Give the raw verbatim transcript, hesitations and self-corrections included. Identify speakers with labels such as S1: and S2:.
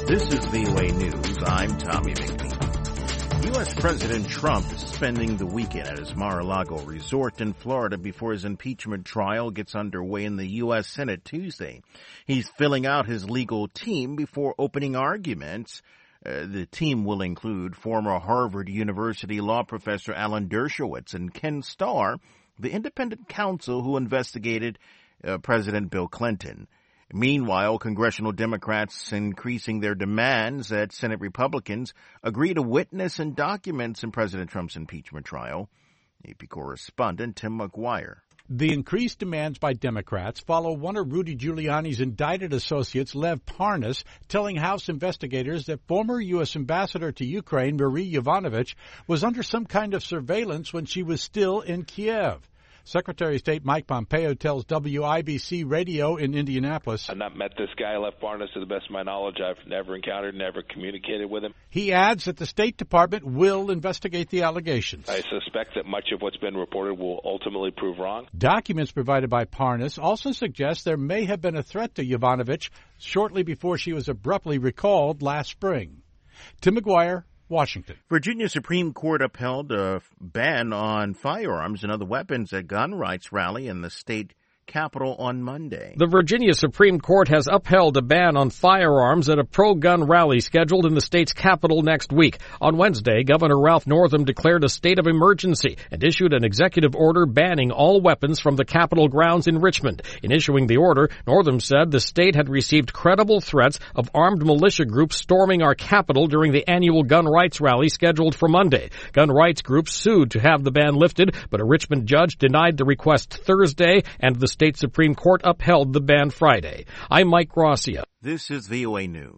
S1: This is V O A News. I'm Tommy McNeil. U S. President Trump is spending the weekend at his Mar-a-Lago resort in Florida before his impeachment trial gets underway in the U S. Senate Tuesday. He's filling out his legal team before opening arguments. Uh, the team will include former Harvard University law professor Alan Dershowitz and Ken Starr, the independent counsel who investigated uh, President Bill Clinton. Meanwhile, congressional Democrats increasing their demands that Senate Republicans agree to witness and documents in President Trump's impeachment trial. A P correspondent Tim McGuire.
S2: The increased demands by Democrats follow one of Rudy Giuliani's indicted associates, Lev Parnas, telling House investigators that former U S ambassador to Ukraine, Marie Yovanovitch, was under some kind of surveillance when she was still in Kiev. Secretary of State Mike Pompeo tells W I B C Radio in Indianapolis,
S3: I've not met this guy, Lev Parnas, to the best of my knowledge. I've never encountered, never communicated with him.
S2: He adds that the State Department will investigate the allegations.
S3: I suspect that much of what's been reported will ultimately prove wrong.
S2: Documents provided by Parnas also suggest there may have been a threat to Yovanovitch shortly before she was abruptly recalled last spring. Tim McGuire, Washington.
S1: Virginia Supreme Court upheld a ban on firearms and other weapons at gun rights rally in the state Capitol on Monday.
S4: The Virginia Supreme Court has upheld a ban on firearms at a pro-gun rally scheduled in the state's capital next week. On Wednesday, Governor Ralph Northam declared a state of emergency and issued an executive order banning all weapons from the Capitol grounds in Richmond. In issuing the order, Northam said the state had received credible threats of armed militia groups storming our capital during the annual gun rights rally scheduled for Monday. Gun rights groups sued to have the ban lifted, but a Richmond judge denied the request Thursday, and the state Supreme Court upheld the ban Friday. I'm Mike Gracia.
S1: This is V O A News.